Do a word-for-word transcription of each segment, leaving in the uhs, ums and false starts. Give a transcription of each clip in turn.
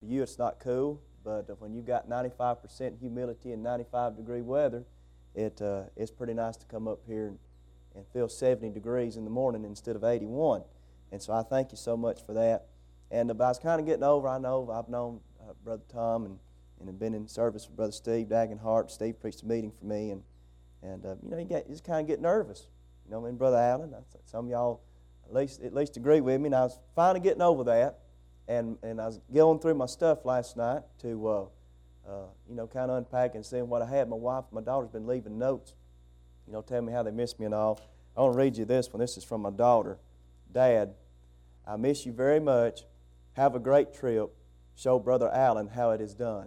For you, it's not cool, but when you've got ninety-five percent humidity and ninety-five degree weather, it uh, it's pretty nice to come up here and, and feel seventy degrees in the morning instead of eighty-one. And so I thank you so much for that. And uh, but I was kind of getting over. I know I've known uh, Brother Tom and and have been in service with Brother Steve Dagenhart. Steve preached a meeting for me, and and uh, you know you, get, you just kind of get nervous. You know, and Brother Allen, I, some of y'all at least at least agree with me. And I was finally getting over that. And and I was going through my stuff last night to, uh, uh, you know, kind of unpack and seeing what I had. My wife and my daughter's been leaving notes, you know, telling me how they miss me and all. I want to read you this one. This is from my daughter. Dad, I miss you very much. Have a great trip. Show Brother Allen how it is done.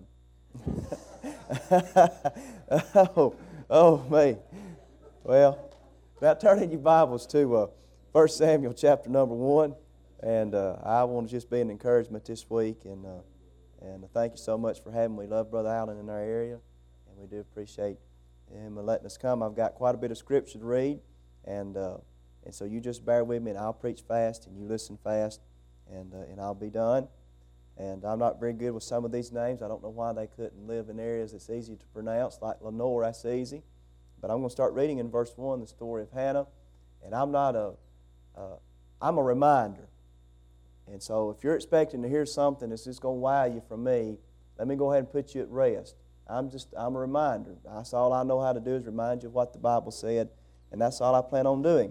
oh, oh, me. Well, now turn in your Bibles to uh, First Samuel chapter number one. And uh, I want to just be an encouragement this week, and uh, and thank you so much for having me. We love Brother Allen in our area, and we do appreciate him letting us come. I've got quite a bit of scripture to read, and uh, and so you just bear with me, and I'll preach fast, and you listen fast, and uh, and I'll be done. And I'm not very good with some of these names. I don't know why they couldn't live in areas that's easy to pronounce, like Lenore. That's easy. But I'm going to start reading in verse one, the story of Hannah, and I'm not a uh, I'm a reminder. And so if you're expecting to hear something that's just going to wow you from me, let me go ahead and put you at rest. I'm just, I'm a reminder. That's all I know how to do is remind you of what the Bible said, and that's all I plan on doing.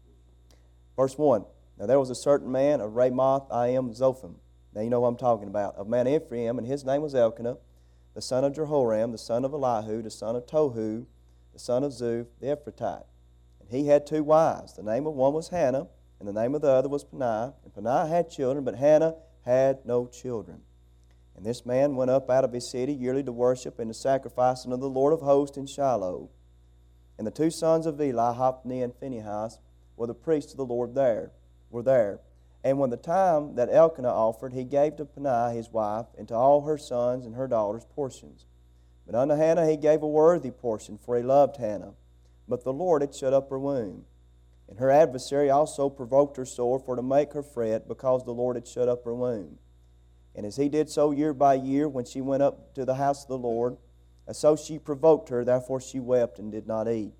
Verse one, now there was a certain man of Ramoth-Iam Zophim. Now you know what I'm talking about. Of man Ephraim, and his name was Elkanah, the son of Jehoram, the son of Elihu, the son of Tohu, the son of Zuph, the Ephratite. And he had two wives. The name of one was Hannah, and the name of the other was Peninnah. And Peninnah had children, but Hannah had no children. And this man went up out of his city yearly to worship and to sacrifice unto the Lord of hosts in Shiloh. And the two sons of Eli, Hophni and Phinehas, were the priests of the Lord there, were there. And when the time that Elkanah offered, he gave to Peninnah his wife, and to all her sons and her daughters portions. But unto Hannah he gave a worthy portion, for he loved Hannah. But the Lord had shut up her womb. And her adversary also provoked her sore for to make her fret, because the Lord had shut up her womb. And as he did so year by year, when she went up to the house of the Lord, so she provoked her, therefore she wept and did not eat.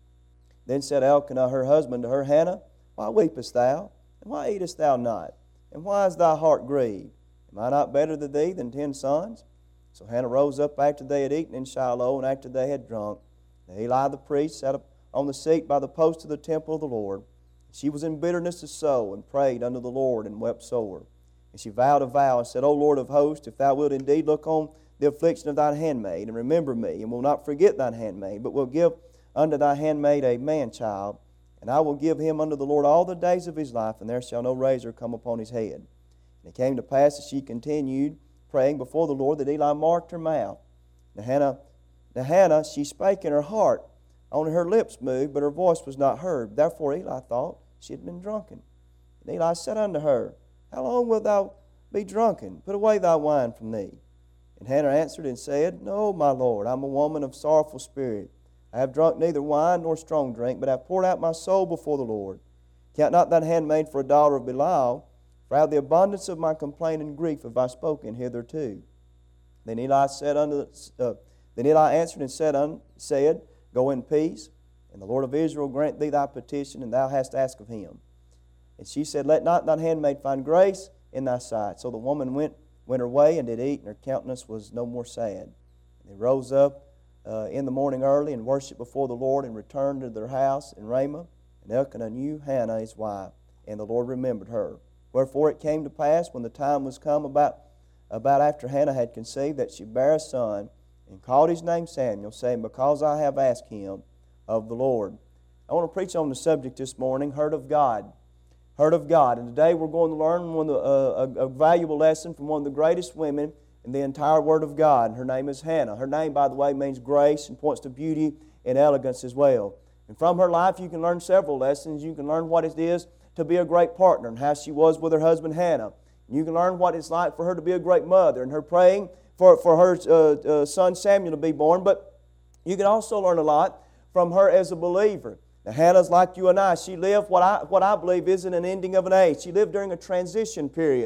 Then said Elkanah her husband to her, Hannah, why weepest thou? And why eatest thou not? And why is thy heart grieved? Am I not better to thee than ten sons? So Hannah rose up after they had eaten in Shiloh, and after they had drunk. And Eli the priest sat up on the seat by the post of the temple of the Lord. She was in bitterness of soul, and prayed unto the Lord, and wept sore. And she vowed a vow, and said, O Lord of hosts, if thou wilt indeed look on the affliction of thine handmaid, and remember me, and will not forget thine handmaid, but will give unto thy handmaid a man-child, and I will give him unto the Lord all the days of his life, and there shall no razor come upon his head. And it came to pass, as she continued praying before the Lord, that Eli marked her mouth. Now Hannah, now Hannah, she spake in her heart, only her lips moved, but her voice was not heard. Therefore Eli thought she had been drunken. And Eli said unto her, How long wilt thou be drunken? Put away thy wine from thee. And Hannah answered and said, No, my Lord, I am a woman of sorrowful spirit. I have drunk neither wine nor strong drink, but have poured out my soul before the Lord. Count not thine handmaid for a daughter of Belial, for out of the abundance of my complaint and grief have I spoken hitherto. Then Eli said unto uh, then Eli answered and said, un, said Go in peace, and the Lord of Israel grant thee thy petition, and thou hast asked of him. And she said, Let not thine handmaid find grace in thy sight. So the woman went, went her way, and did eat, and her countenance was no more sad. And they rose up uh, in the morning early, and worshipped before the Lord, and returned to their house in Ramah. And Elkanah knew Hannah his wife, and the Lord remembered her. Wherefore it came to pass, when the time was come about, about after Hannah had conceived, that she bare a son, and called his name Samuel, saying, Because I have asked him of the Lord. I want to preach on the subject this morning, Heard of God. Heard of God. And today we're going to learn one of the, uh, a, a valuable lesson from one of the greatest women in the entire Word of God. And her name is Hannah. Her name, by the way, means grace and points to beauty and elegance as well. And from her life you can learn several lessons. You can learn what it is to be a great partner and how she was with her husband Hannah. And you can learn what it's like for her to be a great mother and her praying for, for her uh, uh, son Samuel to be born. But you can also learn a lot from her as a believer. Now, Hannah's like you and I. She lived what I, what I believe isn't an ending of an age. She lived during a transition period.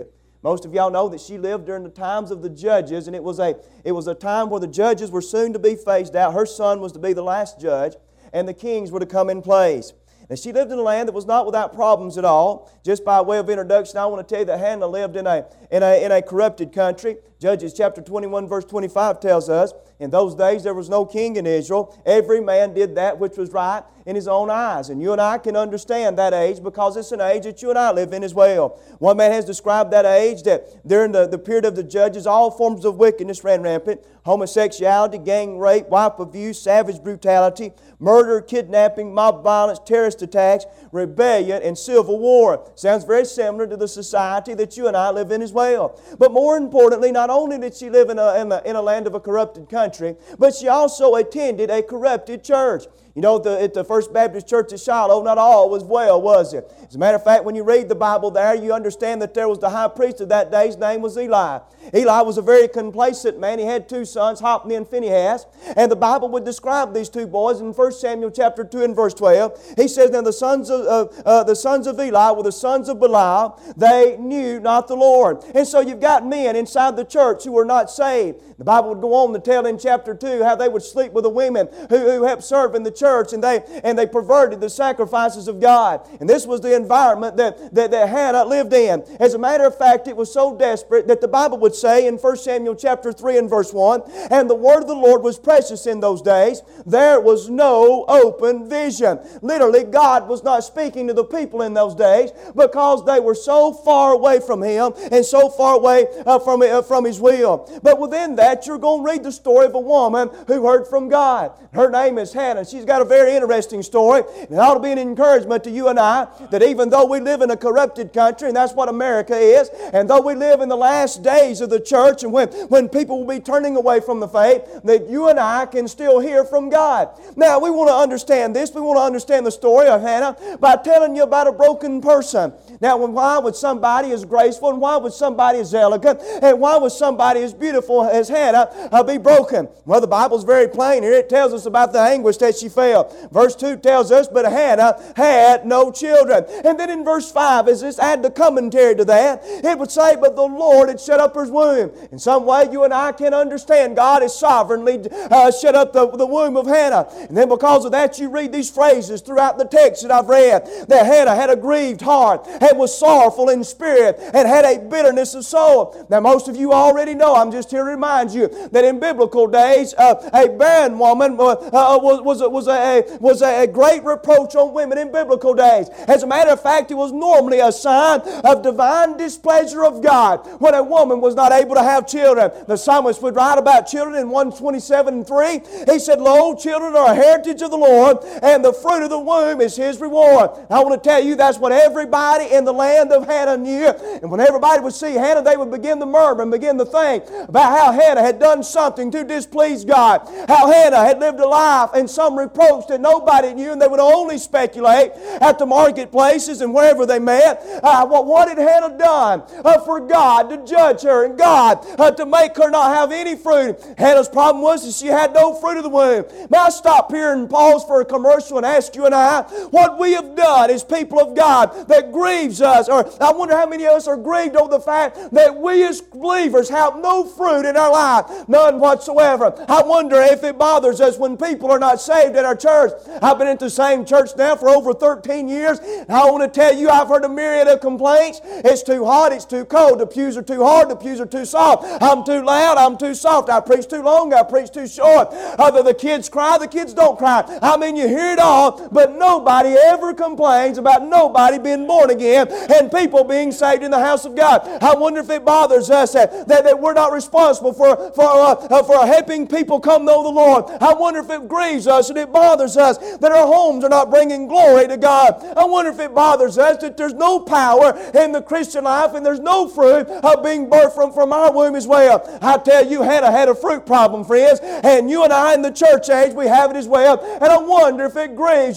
Most of y'all know that she lived during the times of the judges, and it was a, it was a time where the judges were soon to be phased out. Her son was to be the last judge, and the kings were to come in place. And she lived in a land that was not without problems at all. Just by way of introduction, I want to tell you that Hannah lived in a, in a, in a corrupted country. Judges chapter twenty-one verse twenty-five tells us, in those days there was no king in Israel. Every man did that which was right in his own eyes. And you and I can understand that age because it's an age that you and I live in as well. One man has described that age that during the, the period of the judges, all forms of wickedness ran rampant. Homosexuality, gang rape, wife abuse, savage brutality, murder, kidnapping, mob violence, terrorist attacks, rebellion, and civil war. Sounds very similar to the society that you and I live in as well. But more importantly, not only did she live in a, in a, in a land of a corrupted country, but she also attended a corrupted church. You know, at the, at the First Baptist Church at Shiloh, not all was well, was it? As a matter of fact, when you read the Bible there, you understand that there was the high priest of that day. His name was Eli. Eli was a very complacent man. He had two sons, Hophni and Phinehas. And the Bible would describe these two boys in First Samuel chapter two and verse twelve. He says, Now the sons of, uh, uh, the sons of Eli were the sons of Belial. They knew not the Lord. And so you've got men inside the church who were not saved. The Bible would go on to tell in chapter two how they would sleep with the women who, who helped serve in the church, and they and they perverted the sacrifices of God. And this was the environment that, that, that Hannah lived in. As a matter of fact, it was so desperate that the Bible would say in First Samuel chapter three and verse one, And the word of the Lord was precious in those days. There was no open vision. Literally, God was not speaking to the people in those days because they were so far away from Him and so far away uh, from, uh, from His will. But within that, you're going to read the story of a woman who heard from God. Her name is Hannah. She's got a very interesting story. And it ought to be an encouragement to you and I that even though we live in a corrupted country, and that's what America is, and though we live in the last days of the church and when, when people will be turning away from the faith, that you and I can still hear from God. Now, we want to understand this. We want to understand the story of Hannah by telling you about a broken person. Now, why would somebody as graceful, and why would somebody as elegant, and why would somebody as beautiful as Hannah uh, be broken? Well, the Bible's very plain here. It tells us about the anguish that she felt. Verse two tells us, But Hannah had no children. And then in verse five, as this add the commentary to that, it would say, But the Lord had shut up her womb. In some way, you and I can understand God has sovereignly uh, shut up the, the womb of Hannah. And then because of that, you read these phrases throughout the text that I've read, that Hannah had a grieved heart, and was sorrowful in spirit, and had a bitterness of soul. Now, most of you already know, I'm just here to remind you, that in biblical days, uh, a barren woman uh, uh, was, was, a, was, a, was a great reproach on women in biblical days. As a matter of fact, it was normally a sign of divine displeasure of God when a woman was not able to have children. The psalmist would write about children in one twenty-seven and three. He said, Lo, children are a heritage of the Lord, and the fruit of the womb is His reward. I want to tell you, that's what everybody in the land of Hannah knew. And when everybody would see Hannah, they would begin to murmur and begin to think about how Hannah had done something to displease God. How Hannah had lived a life in some reproach that nobody knew, and they would only speculate at the marketplaces and wherever they met. Uh, what, what had Hannah done uh, for God to judge her, and God uh, to make her not have any fruit? Hannah's problem was that she had no fruit of the womb. May I stop here and pause for a commercial and ask you and I, what we have done as people of God that grieves us, or I wonder how many of us are grieved over the fact that we as believers have no fruit in our life, none whatsoever. I wonder if it bothers us when people are not saved at our church. I've been at the same church now for over thirteen years, and I want to tell you, I've heard a myriad of complaints. It's too hot, it's too cold, the pews are too hard, the pews are too soft, I'm too loud, I'm too soft, I preach too long, I preach too short. Either the kids cry, the kids don't cry. I mean, you hear it all, but nobody ever complains about nobody being born again and people being saved in the house of God. I wonder if it bothers us that, that, that we're not responsible for, for, uh, uh, for helping people come know the Lord. I wonder if it grieves us and it bothers us that our homes are not bringing glory to God. I wonder if it bothers us that there's no power in the Christian life and there's no fruit of being birthed from, from our womb as well. I tell you, Hannah had a fruit problem, friends, and you and I in the church age, we have it as well. And I wonder if it grieves you and I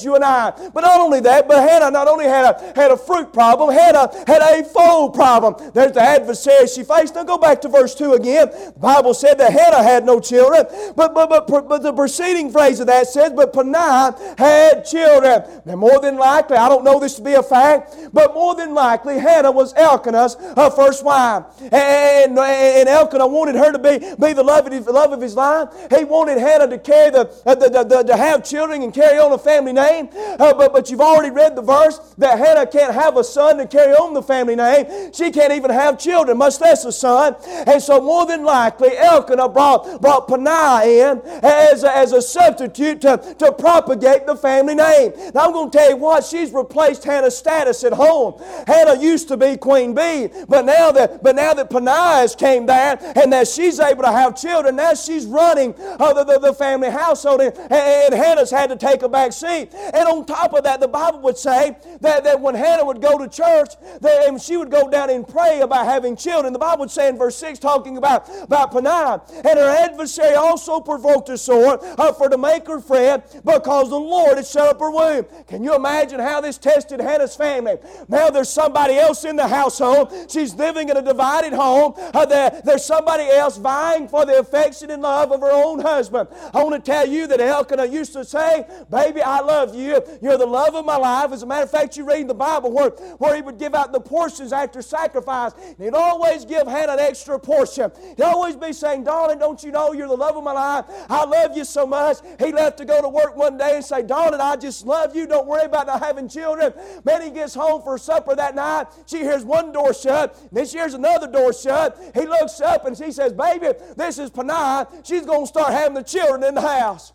life. But not only that, but Hannah not only had a, had a fruit problem, Hannah had a foe problem. There's the adversary she faced. Now go back to verse two again. The Bible said that Hannah had no children, but, but, but, but the preceding phrase of that says, but Peninnah had children. Now more than likely, I don't know this to be a fact, but more than likely Hannah was Elkanah's her first wife. And, and Elkanah wanted her to be, be the love of, his, love of his life. He wanted Hannah to carry the, uh, the, the, the to have children and carry on a family name. Uh, but, but you've already read the verse that Hannah can't have a son to carry on the family name. She can't even have children, much less a son. And so more than likely Elkanah brought, brought Peninnah in as a, as a substitute to, to propagate the family name. Now I'm going to tell you what, she's replaced Hannah's status at home. Hannah used to be Queen Bee, but now that but now that Peninnah has came there and that she's able to have children, now she's running uh, the, the, the family household, and, and Hannah's had to take a back seat. And on top of that, the Bible would say that, that when Hannah would go to church, that, and she would go down and pray about having children. The Bible would say in verse six, talking about, about Peninnah, and her adversary also provoked her sore uh, for to make her fret, because the Lord had shut up her womb. Can you imagine how this tested Hannah's family? Now there's somebody else in the household. She's living in a divided home. Uh, there, there's somebody else vying for the affection and love of her own husband. I want to tell you that Elkanah used to say, baby, I love you. You're the love of my life. As a matter of fact, you read in the Bible where, where he would give out the portions after sacrifice. And he'd always give Hannah an extra portion. He'd always be saying, darling, don't you know you're the love of my life? I love you so much. He left to go to work one day and say, darling, I just love you. Don't worry about not having children. Man, he gets home for supper that night. She hears one door shut. Then she hears another door shut. He looks up and she says, baby, this is Peninnah. She's going to start having the children in the house.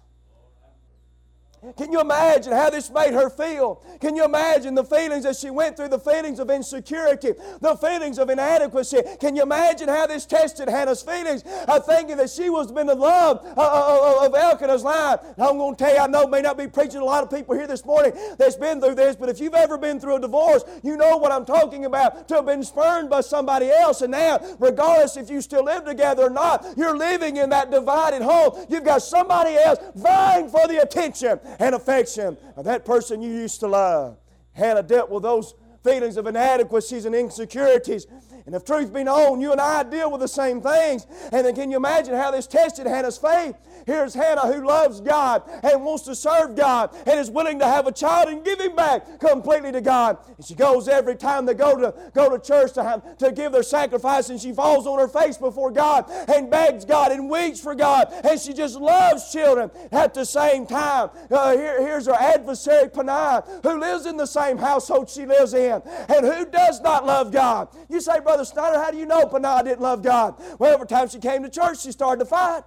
Can you imagine how this made her feel? Can you imagine the feelings that she went through, the feelings of insecurity, the feelings of inadequacy? Can you imagine how this tested Hannah's feelings, uh, thinking that she was been the love uh, uh, of Elkanah's life? Now, I'm going to tell you, I know may not be preaching to a lot of people here this morning that's been through this, but if you've ever been through a divorce, you know what I'm talking about, to have been spurned by somebody else, and now, regardless if you still live together or not, you're living in that divided home. You've got somebody else vying for the attention and affection of that person you used to love. Hannah dealt with those feelings of inadequacies and insecurities. And if truth be known, you and I deal with the same things. And then can you imagine how this tested Hannah's faith? Here's Hannah who loves God and wants to serve God and is willing to have a child and give him back completely to God. And she goes every time they go to go to church to have, to give their sacrifice, and she falls on her face before God and begs God and weeps for God. And she just loves children. At the same time, uh, here, here's her adversary Peninnah, who lives in the same household she lives in and who does not love God. You say, Brother Snyder, how do you know Peninnah didn't love God? Well, every time she came to church, she started to fight.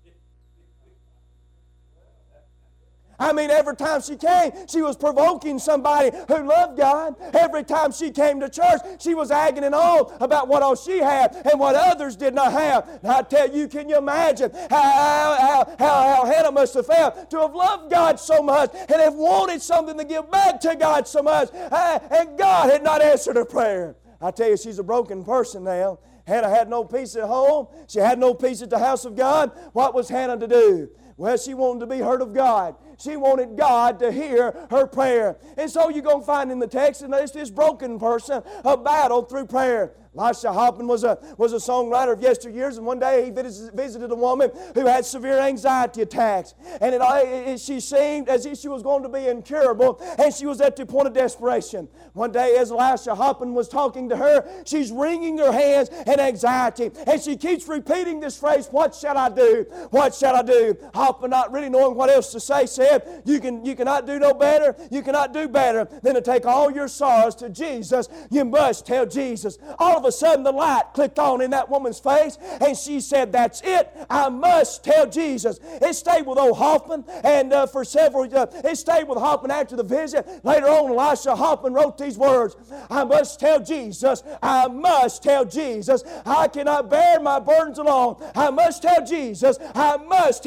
I mean, every time she came, she was provoking somebody who loved God. Every time she came to church, she was agging and on about what all she had and what others did not have. And I tell you, can you imagine how, how, how, how Hannah must have felt to have loved God so much and have wanted something to give back to God so much, and God had not answered her prayer. I tell you, she's a broken person now. Hannah had no peace at home. She had no peace at the house of God. What was Hannah to do? Well, she wanted to be heard of God. She wanted God to hear her prayer. And so you're going to find in the text, and it's this broken person, a battle through prayer. Elisha Hoffman was a, was a songwriter of yesteryears, and one day he visited a woman who had severe anxiety attacks. And it, it, she seemed as if she was going to be incurable, and she was at the point of desperation. One day as Elisha Hoffman was talking to her, she's wringing her hands in anxiety, and she keeps repeating this phrase, what shall I do? What shall I do? Hoffman, not really knowing what else to say, said, you, can, you cannot do no better, you cannot do better than to take all your sorrows to Jesus. You must tell Jesus. All of a sudden the light clicked on in that woman's face, and she said, that's it, I must tell Jesus. It stayed with old Hoffman, and uh, for several uh, it stayed with Hoffman after the visit. Later on, Elisha Hoffman wrote these words, I must tell Jesus, I must tell Jesus, I cannot bear my burdens alone. I must tell Jesus, I must tell Jesus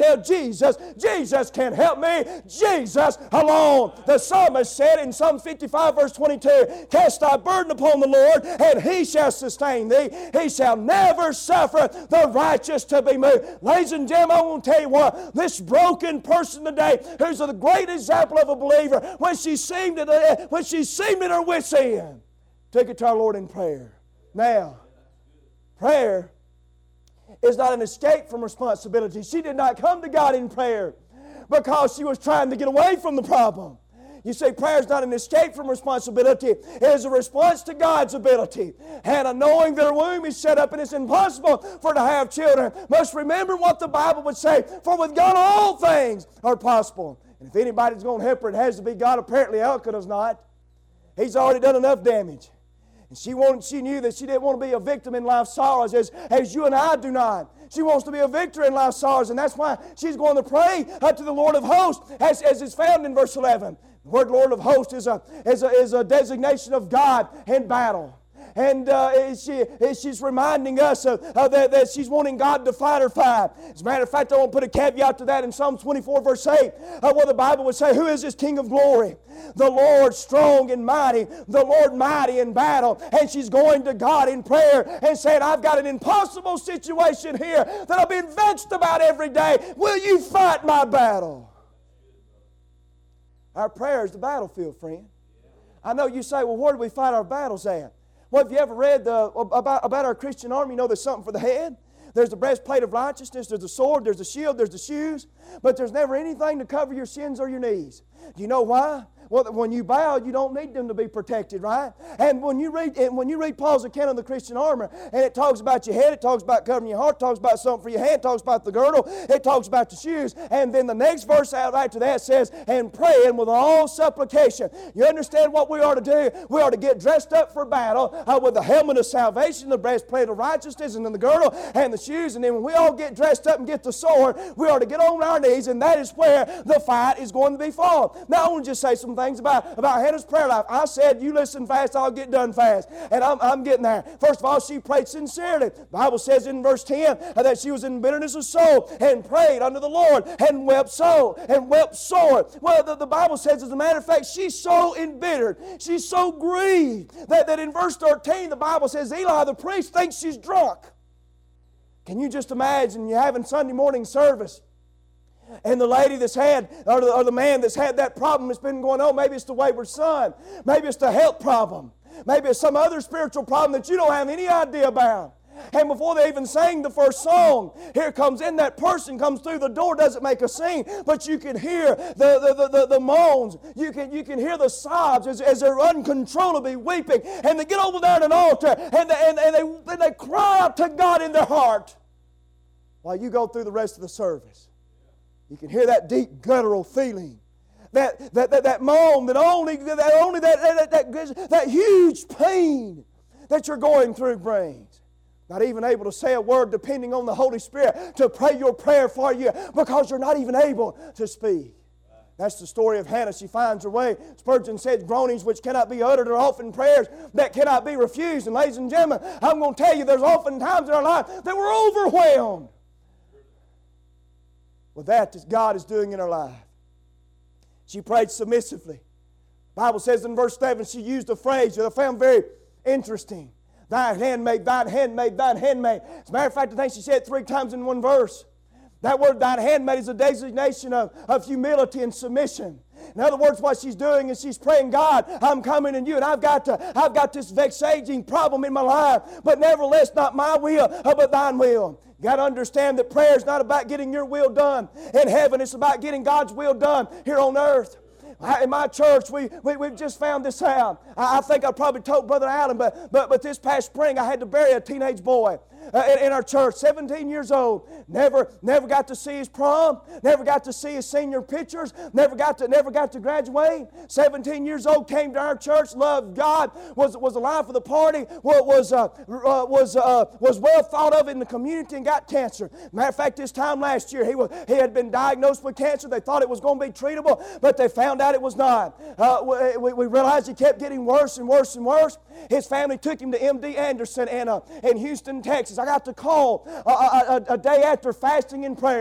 Jesus. Jesus can help me. Jesus alone. The psalmist said in Psalm fifty-five verse twenty-two, cast thy burden upon the Lord, and He shall sustain thee. He shall never suffer the righteous to be moved. Ladies and gentlemen, I want to tell you what, this broken person today, who's a great example of a believer, when she seemed at, when she seemed at her wit's end, took it to our Lord in prayer. Now, prayer is not an escape from responsibility. She did not come to God in prayer because she was trying to get away from the problem. You see, prayer is not an escape from responsibility. It is a response to God's ability. Hannah, knowing that her womb is shut up and it's impossible for her to have children, must remember what the Bible would say, for with God all things are possible. And if anybody's going to help her, it has to be God. Apparently Elkanah does not. He's already done enough damage. And she wanted, she knew that she didn't want to be a victim in life's sorrows as, as you and I do not. She wants to be a victor in life's sorrows, and that's why she's going to pray to the Lord of hosts, as, as is found in verse eleven. The word Lord of hosts is a, is a, is a designation of God in battle. And uh, she, she's reminding us uh, uh, that, that she's wanting God to fight her fight. As a matter of fact, I want to put a caveat to that in Psalm twenty-four verse eight, uh, where the Bible would say, who is this King of glory? The Lord strong and mighty, the Lord mighty in battle. And she's going to God in prayer and saying, I've got an impossible situation here that I've been vexed about every day. Will you fight my battle? Our prayer is the battlefield, friend. I know you say, well, where do we fight our battles at? Well, have you ever read the, about, about our Christian army? You know there's something for the head. There's the breastplate of righteousness, there's the sword, there's the shield, there's the shoes. But there's never anything to cover your sins or your knees. Do you know why? Well, when you bow, you don't need them to be protected, right? And when you read and when you read Paul's account of the Christian armor, and it talks about your head, it talks about covering your heart, it talks about something for your hand, it talks about the girdle, it talks about the shoes, and then the next verse out after that says, and praying with all supplication. You understand what we are to do? We are to get dressed up for battle uh, with the helmet of salvation, the breastplate of righteousness, and then the girdle and the shoes. And then when we all get dressed up and get the sword, we are to get on our knees, and that is where the fight is going to be fought. Now I want to just say some things about, about Hannah's prayer life. I said, you listen fast, I'll get done fast. And I'm, I'm getting there. First of all, she prayed sincerely. The Bible says in verse ten that she was in bitterness of soul and prayed unto the Lord and wept so and wept sore. Well, the, the Bible says, as a matter of fact, she's so embittered. She's so grieved that, that in verse thirteen, the Bible says, Eli the priest thinks she's drunk. Can you just imagine you having Sunday morning service, and the lady that's had, or the, or the man that's had that problem that's been going on, maybe it's the wayward son, maybe it's the health problem, maybe it's some other spiritual problem that you don't have any idea about. And before they even sang the first song, here comes in that person, comes through the door, doesn't make a scene, but you can hear the, the, the, the, the moans, you can, you can hear the sobs as, as they're uncontrollably weeping, and they get over there at an altar, and they, and, and, they, and they cry out to God in their heart while you go through the rest of the service. You can hear that deep guttural feeling, that that that, that moan, that only that only that that, that that that huge pain that you're going through brings. Not even able to say a word, depending on the Holy Spirit to pray your prayer for you, because you're not even able to speak. That's the story of Hannah. She finds her way. Spurgeon said, groanings which cannot be uttered are often prayers that cannot be refused. And ladies and gentlemen, I'm going to tell you, there's often times in our life that we're overwhelmed with that that God is doing in her life. She prayed submissively. The Bible says in verse seven, she used a phrase that I found very interesting. Thine handmaid, thine handmaid, thine handmaid. As a matter of fact, I think she said it three times in one verse. That word, thine handmaid, is a designation of, of humility and submission. In other words, what she's doing is she's praying, God, I'm coming to you, and I've got to, I've got this vexating problem in my life, but nevertheless, not my will, but thine will. You got to understand that prayer is not about getting your will done in heaven. It's about getting God's will done here on earth. In my church, we, we, we've just found this out. I, I think I probably told Brother Adam, but, but, but this past spring I had to bury a teenage boy uh, in, in our church, seventeen years old. Never, never got to see his prom, never got to see his senior pictures, never got to, never got to graduate. seventeen years old, came to our church, loved God, was, was alive for the party, was, uh, uh, was, uh, was well thought of in the community, and got cancer. Matter of fact, this time last year, he, was, he had been diagnosed with cancer. They thought it was going to be treatable, but they found out it was not. Uh, we, we realized it kept getting worse and worse and worse. His family took him to M D Anderson in, uh, in Houston, Texas. I got the call a, a, a day after fasting and prayer.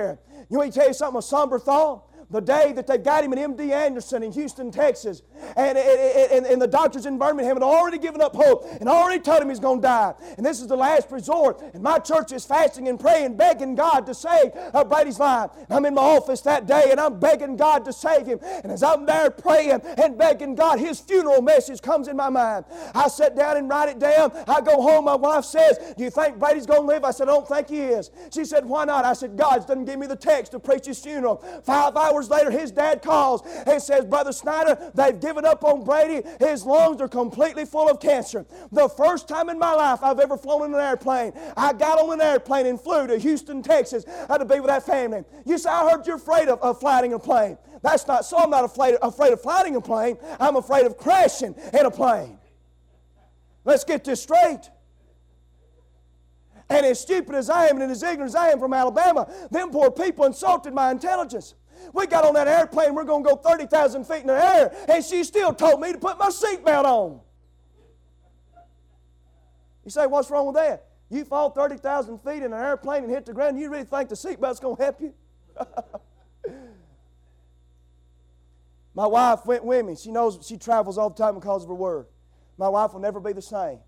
You want me to tell you something, a somber thought? The day that they got him at M D Anderson in Houston, Texas, and, and, and, and the doctors in Birmingham had already given up hope and already told him he's going to die. And this is the last resort. And my church is fasting and praying, begging God to save uh, Brady's life. And I'm in my office that day, and I'm begging God to save him. And as I'm there praying and begging God, his funeral message comes in my mind. I sit down and write it down. I go home. My wife says, do you think Brady's going to live? I said, I don't think he is. She said, why not? I said, God doesn't give me the text to preach his funeral. Five hours later, his dad calls and says, Brother Snyder, they've given up on Brady. His lungs are completely full of cancer. The first time in my life I've ever flown in an airplane, I got on an airplane and flew to Houston, Texas uh, to be with that family. You say, I heard you're afraid of, of flying a plane. That's not so. I'm not afraid, afraid of flying a plane. I'm afraid of crashing in a plane. Let's get this straight. And as stupid as I am and as ignorant as I am from Alabama, them poor people insulted my intelligence. We got on that airplane, we're going to go thirty thousand feet in the air, and she still told me to put my seatbelt on. You say, what's wrong with that? You fall thirty thousand feet in an airplane and hit the ground, you really think the seatbelt's going to help you? My wife went with me. She knows she travels all the time because of her word. My wife will never be the same.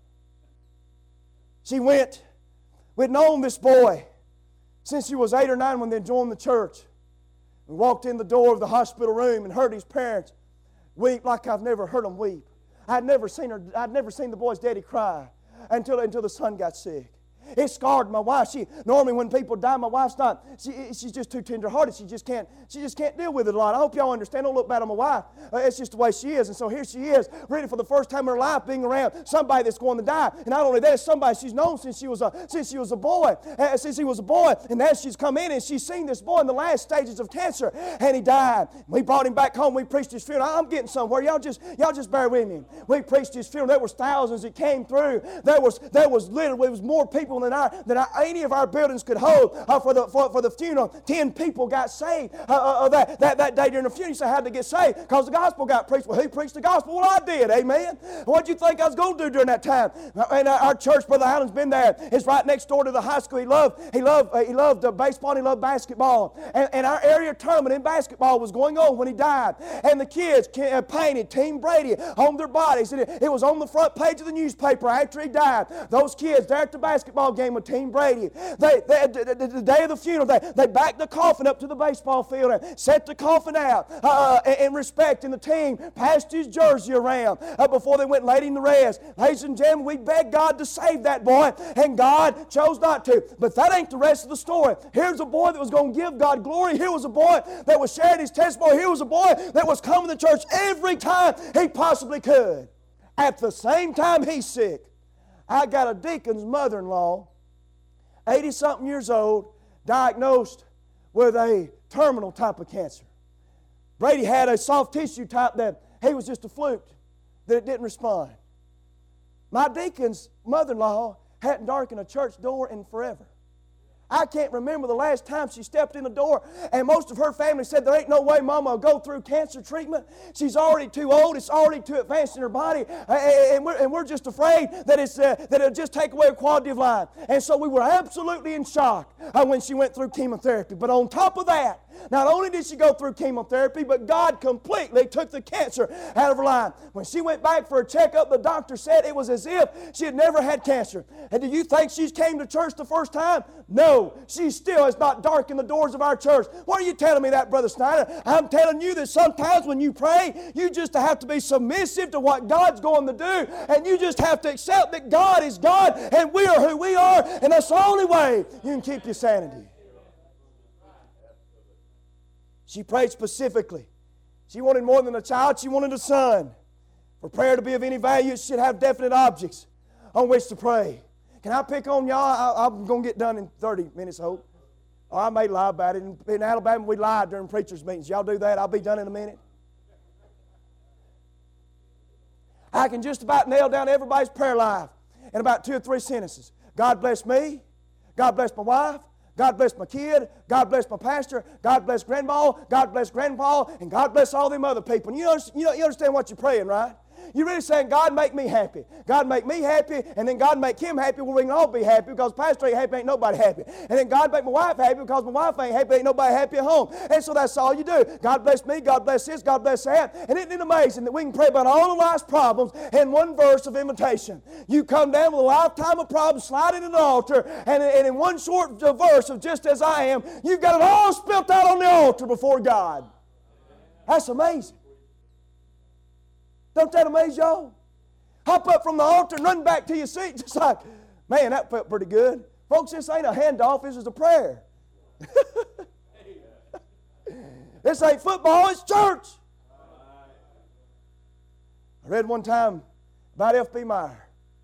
She went. We'd known this boy since she was eight or nine when they joined the church. We walked in the door of the hospital room and heard his parents weep like I've never heard them weep. I'd never seen her. I'd never seen the boy's daddy cry until until the son got sick. It scarred my wife. She normally when people die, my wife's not. She, she's just too tender-hearted. She just can't. She just can't deal with it a lot. I hope y'all understand. Don't look bad on my wife. Uh, it's just the way she is. And so here she is, really for the first time in her life, being around somebody that's going to die. And not only that, it's somebody she's known since she was a since she was a boy. Uh, since he was a boy, and now she's come in and she's seen this boy in the last stages of cancer, and he died. We brought him back home. We preached his funeral. I'm getting somewhere. Y'all just y'all just bear with me. We preached his funeral. There was thousands that came through. There was there was literally there was more people than our than our any of our buildings could hold uh, for the for, for the funeral. Ten people got saved uh, uh, that, that, that day during the funeral. You say, how'd they get saved? Because the gospel got preached. Well, who preached the gospel? Well, I did. Amen. What'd you think I was going to do during that time? And our church, Brother Allen's been there. It's right next door to the high school. He loved he loved uh, he loved uh, baseball. And he loved basketball. And, and our area tournament in basketball was going on when he died. And the kids painted Team Brady on their bodies. And it, it was on the front page of the newspaper after he died. Those kids there at the basketball game with Team Brady. They, they, the, the day of the funeral, they, they backed the coffin up to the baseball field and set the coffin out uh, in respect. And the team passed his jersey around uh, before they went and laid him to rest. Ladies and gentlemen, we begged God to save that boy, and God chose not to. But that ain't the rest of the story. Here's a boy that was going to give God glory. Here was a boy that was sharing his testimony. Here was a boy that was coming to church every time he possibly could. At the same time he's sick, I got a deacon's mother-in-law, eighty-something years old, diagnosed with a terminal type of cancer. Brady had a soft tissue type that he was just a fluke, that it didn't respond. My deacon's mother-in-law hadn't darkened a church door in forever. I can't remember the last time she stepped in the door, and most of her family said, there ain't no way Mama will go through cancer treatment. She's already too old. It's already too advanced in her body, and we're, and we're just afraid that, it's, uh, that it'll just take away her quality of life. And so we were absolutely in shock uh, when she went through chemotherapy. But on top of that, not only did she go through chemotherapy, but God completely took the cancer out of her life. When she went back for a checkup, the doctor said it was as if she had never had cancer. And do you think she came to church the first time? No, she still has not darkened the doors of our church. Why are you telling me that, Brother Snyder? I'm telling you that sometimes when you pray, you just have to be submissive to what God's going to do, and you just have to accept that God is God, and we are who we are, and that's the only way you can keep your sanity. She prayed specifically. She wanted more than a child. She wanted a son. For prayer to be of any value, it should have definite objects on which to pray. Can I pick on y'all? I, I'm going to get done in thirty minutes, I hope. Oh, I may lie about it. In, in Alabama, we lie during preachers' meetings. Y'all do that? I'll be done in a minute. I can just about nail down everybody's prayer life in about two or three sentences. God bless me. God bless my wife. God bless my kid, God bless my pastor, God bless grandma, God bless grandpa, and God bless all them other people. And you, know, you, know, you understand what you're praying, right? You're really saying, God, make me happy. God, make me happy, and then God, make him happy, where we can all be happy, because pastor ain't happy, ain't nobody happy. And then God, make my wife happy, because my wife ain't happy, ain't nobody happy at home. And so that's all you do. God bless me, God bless this, God bless that. And isn't it amazing that we can pray about all of life's problems in one verse of invitation? You come down with a lifetime of problems, slide into the altar, and, and in one short verse of just as I am, you've got it all spilt out on the altar before God. That's amazing. Don't that amaze y'all? Hop up from the altar and run back to your seat just like, man, that felt pretty good. Folks, this ain't a handoff, this is a prayer. This ain't football, it's church. I read one time about F B Meyer.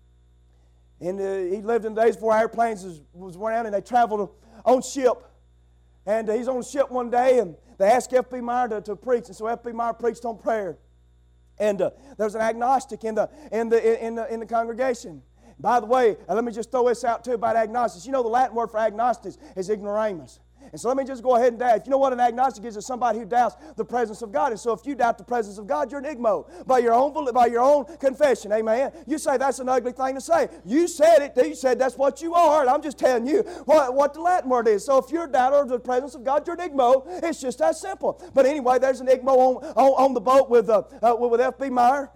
And uh, he lived in the days before airplanes was, was around, and they traveled on ship. And uh, he's on a ship one day, and they asked F B Meyer to, to preach. And so F B Meyer preached on prayer. And uh, there was an agnostic in the, in the, in the, in the congregation. By the way, uh, let me just throw this out too about agnostics. You know the Latin word for agnostics is ignoramus. And so let me just go ahead and doubt. If you know what an agnostic is, it's somebody who doubts the presence of God. And so if you doubt the presence of God, you're an igmo by your own by your own confession. Amen. You say that's an ugly thing to say. You said it. You said that's what you are. And I'm just telling you what, what the Latin word is. So if you're a doubter of the presence of God, you're an igmo. It's just that simple. But anyway, there's an igmo on on, on the boat with uh, uh, with F B Meyer.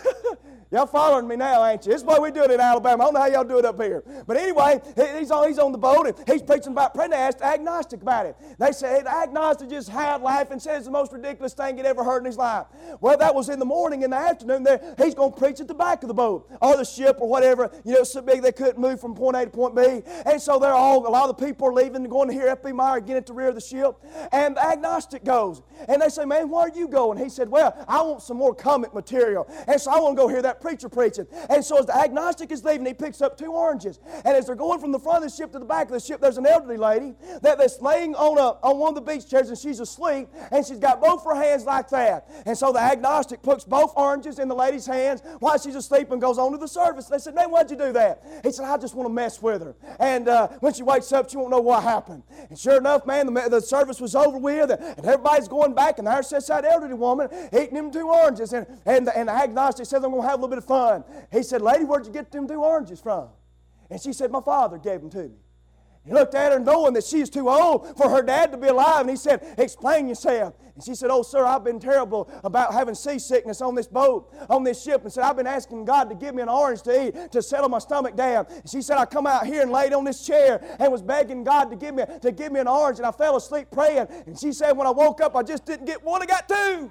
Y'all following me now, ain't you? This is what we do it in Alabama. I don't know how y'all do it up here. But anyway, he's on, he's on the boat, and he's preaching about prayer. They asked the agnostic about it. They say, the agnostic just had life and says the most ridiculous thing he'd ever heard in his life. Well, that was in the morning. In the afternoon, there he's going to preach at the back of the boat or the ship or whatever. You know, so big they couldn't move from point A to point B. And so they're all, a lot of the people are leaving and going to hear F B Meyer again at the rear of the ship. And the agnostic goes. And they say, man, where are you going? He said, well, I want some more comic material. And so I want to go hear that preacher preaching. And so as the agnostic is leaving, he picks up two oranges. And as they're going from the front of the ship to the back of the ship, there's an elderly lady that, that's laying on, a, on one of the beach chairs, and she's asleep, and she's got both her hands like that. And so the agnostic puts both oranges in the lady's hands while she's asleep and goes on to the service. They said, man, why'd you do that? He said, I just want to mess with her. And uh, when she wakes up, she won't know what happened. And sure enough, man, the, the service was over with, and everybody's going back, and there sits that elderly woman eating them two oranges. And, and, the, and the agnostic says, I'm going to have a little bit of fun. He said, lady, where'd you get them two oranges from? And she said, my father gave them to me. He looked at her knowing that she's too old for her dad to be alive, and he said, explain yourself. And she said, oh, sir, I've been terrible about having seasickness on this boat, on this ship, and said, I've been asking God to give me an orange to eat to settle my stomach down. And she said, I come out here and laid on this chair and was begging God to give me, to give me an orange, and I fell asleep praying. And she said, when I woke up, I just didn't get one, I got two.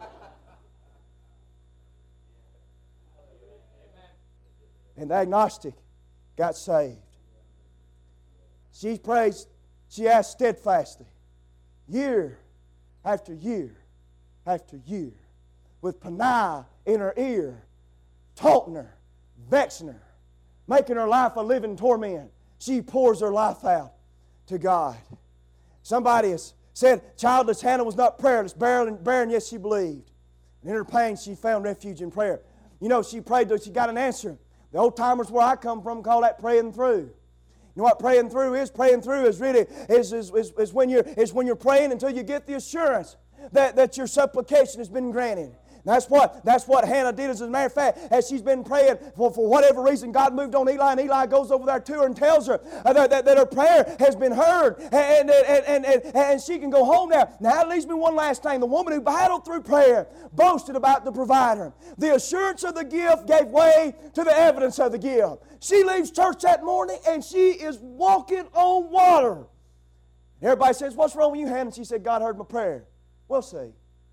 And the agnostic got saved. She prayed, she asked steadfastly, year after year after year, with Peniah in her ear, taunting her, vexing her, making her life a living torment. She pours her life out to God. Somebody has said, childless Hannah was not prayerless, barren, barren, yet she believed. And in her pain, she found refuge in prayer. You know, she prayed till she got an answer. The old timers where I come from call that praying through. You know what praying through is? Praying through is really is, is, is, is, when you're, is when you're praying until you get the assurance that, that your supplication has been granted. That's what, that's what Hannah did. As a matter of fact, as she's been praying, for, for whatever reason, God moved on Eli, and Eli goes over there to her and tells her that, that, that her prayer has been heard, and, and, and, and, and she can go home now. Now, that leaves me one last thing. The woman who battled through prayer boasted about the provider. The assurance of the gift gave way to the evidence of the gift. She leaves church that morning, and she is walking on water. Everybody says, what's wrong with you, Hannah? And she said, God heard my prayer. We'll see.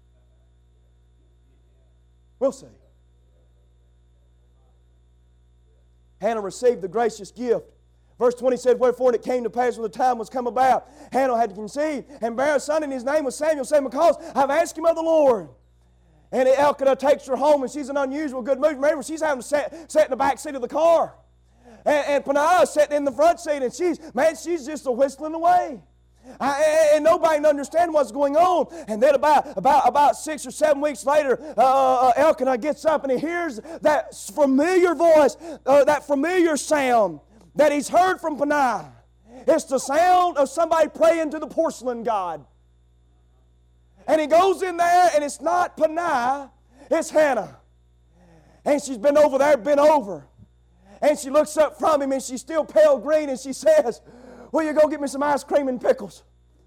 We'll see. Hannah received the gracious gift. Verse twenty said, wherefore it came to pass when the time was come about, Hannah had conceived and bare a son, and his name was Samuel, saying, because I've asked him of the Lord. And Elkanah takes her home, and she's in unusual good mood. Remember, she's having to sit, sit in the back seat of the car. And, and Peniah sitting in the front seat, and she's, man, she's just a whistling away. I, and nobody can understand what's going on. And then about, about, about six or seven weeks later, uh, uh, Elkanah gets up and he hears that familiar voice, uh, that familiar sound that he's heard from Peniah. It's the sound of somebody praying to the porcelain god. And he goes in there, and it's not Peniah, it's Hannah. And she's been over there, bent over. And she looks up from him and she's still pale green and she says, will you go get me some ice cream and pickles?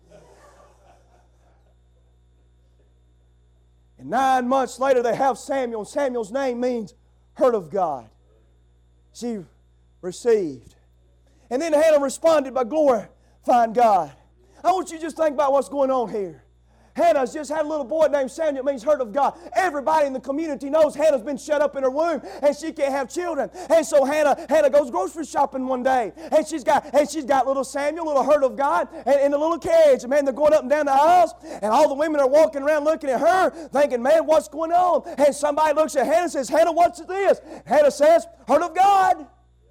And nine months later they have Samuel. Samuel's name means heard of God. She received. And then Hannah responded by glorifying God. I want you to just think about what's going on here. Hannah's just had a little boy named Samuel. It means heard of God. Everybody in the community knows Hannah's been shut up in her womb and she can't have children. And so Hannah, Hannah goes grocery shopping one day, and she's got and she's got little Samuel, little heard of God, and in a little carriage. And man, they're going up and down the aisles, and all the women are walking around looking at her, thinking, man, what's going on? And somebody looks at Hannah and says, Hannah, what's this? Hannah says, heard of God.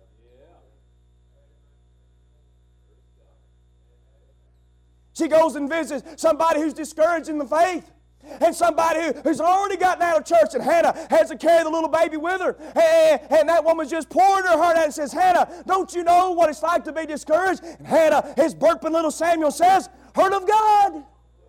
She goes and visits somebody who's discouraged in the faith. And somebody who, who's already gotten out of church. And Hannah has to carry the little baby with her. And, and that woman's just pouring her heart out and says, Hannah, don't you know what it's like to be discouraged? And Hannah, his burping little Samuel says, heard of God.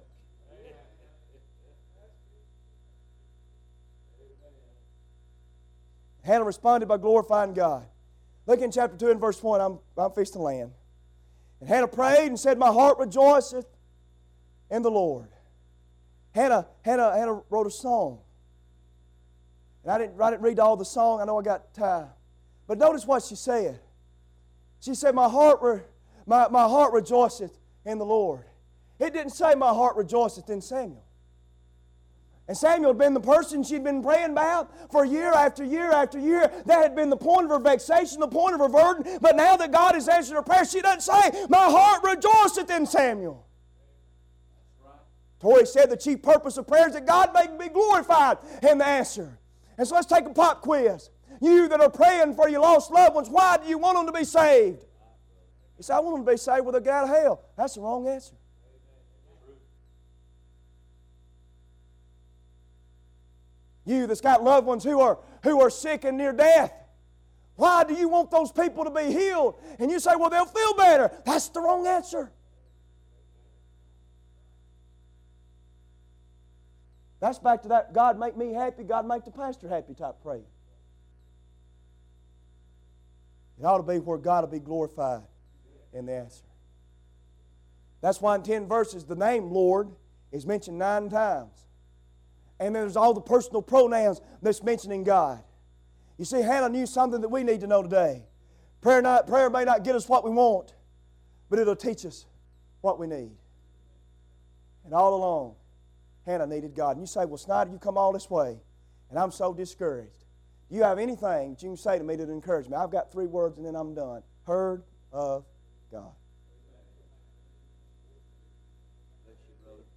Hannah responded by glorifying God. Look in chapter two and verse one. I'm, I'm fixed to land. And Hannah prayed and said, my heart rejoiceth in the Lord. Hannah, Hannah, Hannah wrote a song. And I didn't, I didn't read all the song. I know I got time. But notice what she said. She said, my heart, re, my, my heart rejoiceth in the Lord. It didn't say my heart rejoiceth in Samuel. And Samuel had been the person she'd been praying about for year after year after year. That had been the point of her vexation, the point of her burden. But now that God has answered her prayer, she doesn't say, my heart rejoiceth in Samuel. Tori said the chief purpose of prayer is that God may be glorified in the answer. And so let's take a pop quiz. You that are praying for your lost loved ones, why do you want them to be saved? You say, I want them to be saved with a get out of hell. That's the wrong answer. You that's got loved ones who are, who are sick and near death, why do you want those people to be healed? And you say, well, they'll feel better. That's the wrong answer. That's back to that God make me happy, God make the pastor happy type prayer. It ought to be where God will be glorified in the answer. That's why in ten verses the name Lord is mentioned nine times. And then there's all the personal pronouns that's mentioning God. You see, Hannah knew something that we need to know today. Prayer, not, prayer may not get us what we want, but it'll teach us what we need. And all along, Hannah needed God. And you say, well, Snyder, you come all this way, and I'm so discouraged. Do you have anything that you can say to me to encourage me? I've got three words and then I'm done. Heard of God.